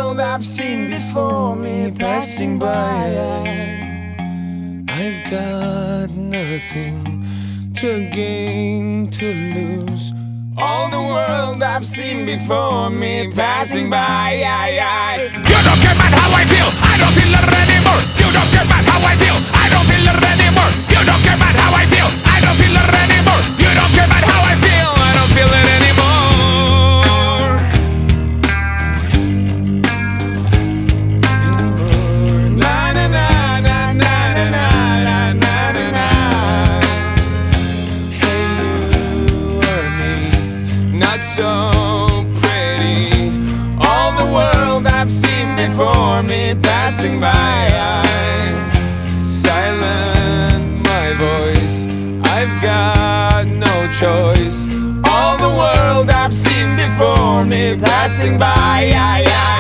world I've seen before me passing by. I've got nothing to gain, to lose. All the world I've seen before me passing by. You don't care about how I feel, I don't feel it anymore. You don't care about how I feel, I don't feel it anymore. You don't care about how I feel, I don't feel it anymore. You don't care about how I feel, I don't feel it anymore. Na na na na na na na na na na. Hey, you or me, not so pretty. All the world I've seen before me passing by. Silent my voice, I've got no choice. All the world I've seen before me passing by.